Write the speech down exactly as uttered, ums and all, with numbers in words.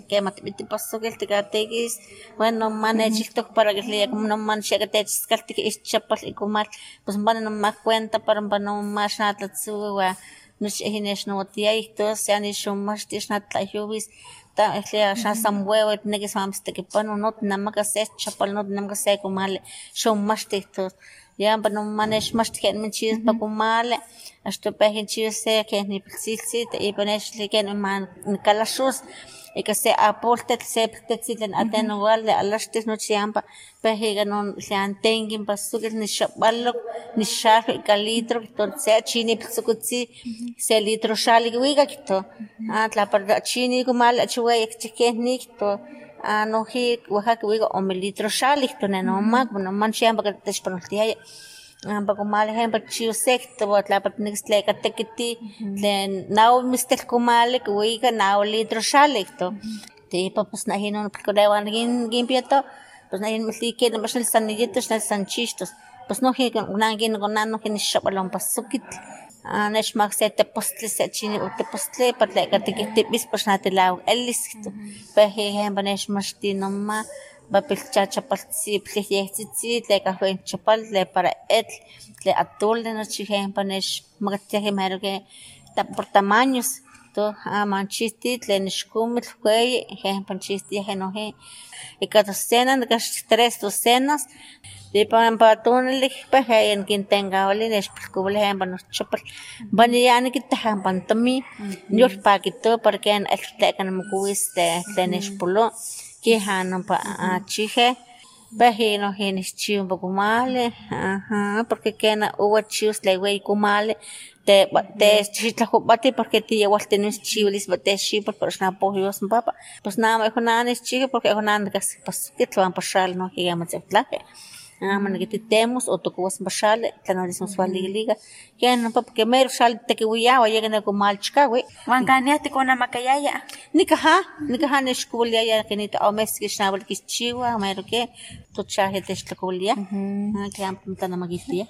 que matibiti paso que te catequis bueno manechiltok para que le no manche que te chiscalti que es chapal y comal pues van no más cuenta para no más nada tsuwa no es no tía y todo se han hecho más tis nada yubis ta es ya sam huevo tiene que samste que pano no nada que se chapal no nada que se comal son más textos ya para no manech más que me chis para comal hasta pehin chis se que ni psilsit y pones le que no man calashus y que se aporte se texiten aten igual de alastes no chiampa pehiga no se antengin pasukes ni shabalo ni shar calitro entonces se chini psukutsi se litro shali wiga kito atla para chini comal chuwe que ni kito ano hi Oaxaca wiga o litro shali kito no mag no man chiampa que te spantia amba comal ejemplo chiu secto atla para nixle katekiti len now mistel comal que wiga now litro shali kito te pues na hino pikodewan gin gimpieto pues na hin mlike na masel sanillitos na sanchistos pues no hi na gin gonano hin shabalon pasukit anesh mag se te postle se chini te postle patle katekiti bis pues na tilaw elis kito pe hi hem banesh mastino ma papel chachapaltsi plejexitsi le café chapal le para et le atul de noche panesh magteje mero que por tamaños to a manchisti le nishkumit fue ejemplo chisti enoje y cada cena de tres docenas de pan patun le peje en quien tenga ole les cuble ejemplo nos chapal baniyani que te hampan tami yo paquito porque en el te can mukuis de tenes polo que hanan pa chije bajino genis chiu bagumale ajá porque quena uwa chius le wey kumale te te chitla bate porque te igual tenés chiulis bate chi por persona pohios papa pues nada mejor nada es chije porque honan gas pas que tlan pasal no que llama tlaje ah man que temos o tokuas pasal tlanos sensual liga que no papa que mer sal te que wiya o llega ko mal chika we wan kaniati ko na makayaya nikaha nikaha ne shkulia ya que ni ta mes que shnabel que chiwa mer que to chaje te shkulia ah que am tana magitia